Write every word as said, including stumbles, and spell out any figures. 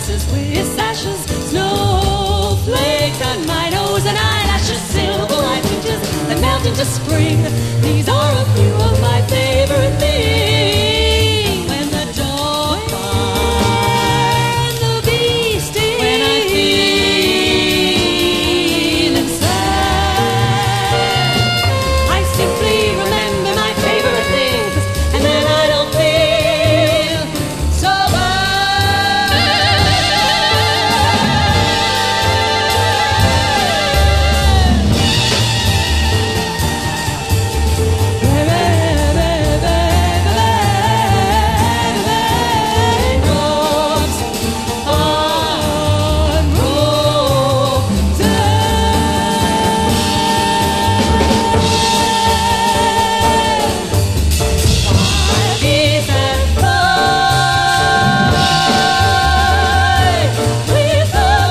glasses with sashes, snowflakes on my nose and eyelashes, silver light peaches that melt into spring. These are a few of my favorite things.